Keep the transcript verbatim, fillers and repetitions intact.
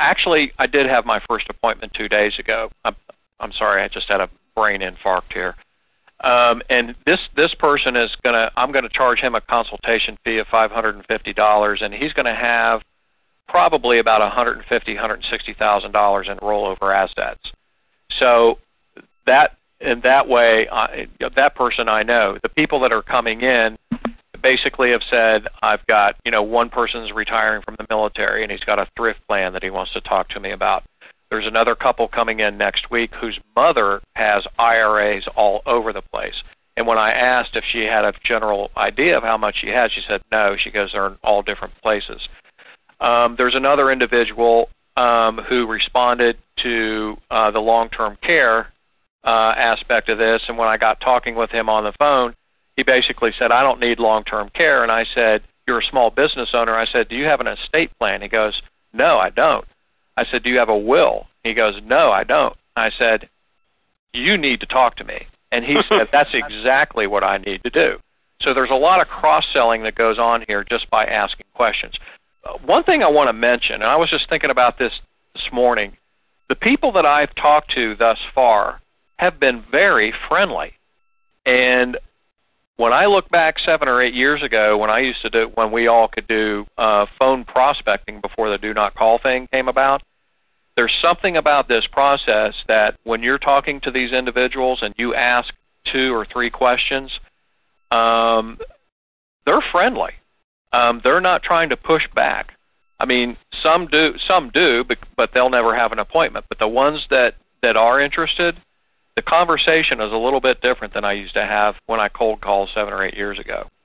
actually, I did have my first appointment two days ago. I'm, I'm sorry, I just had a brain infarct here. Um, and this this person is gonna. I'm going to charge him a consultation fee of five hundred and fifty dollars, and he's going to have probably about one hundred fifty, one hundred sixty thousand dollars in rollover assets. So that in that way, I, that person I know. The people that are coming in basically have said, I've got, you know, one person's retiring from the military and he's got a thrift plan that he wants to talk to me about. There's another couple coming in next week whose mother has I R As all over the place. And when I asked if she had a general idea of how much she had, she said no. She goes, they're in all different places. Um, there's another individual um, who responded to uh, the long-term care uh, aspect of this, and when I got talking with him on the phone, he basically said, I don't need long-term care. And I said, you're a small business owner. I said, do you have an estate plan? He goes, no, I don't. I said, do you have a will? He goes, no, I don't. I said, you need to talk to me. And he said, that's exactly what I need to do. So there's a lot of cross-selling that goes on here just by asking questions. Uh, one thing I want to mention, and I was just thinking about this this morning, the people that I've talked to thus far have been very friendly. And when I look back seven or eight years ago, when I used to do, when we all could do uh, phone prospecting before the do not call thing came about, there's something about this process that when you're talking to these individuals and you ask two or three questions, um, they're friendly. Um, they're not trying to push back. I mean, some do, some do, but, but they'll never have an appointment. But the ones that, that are interested, the conversation is a little bit different than I used to have when I cold called seven or eight years ago.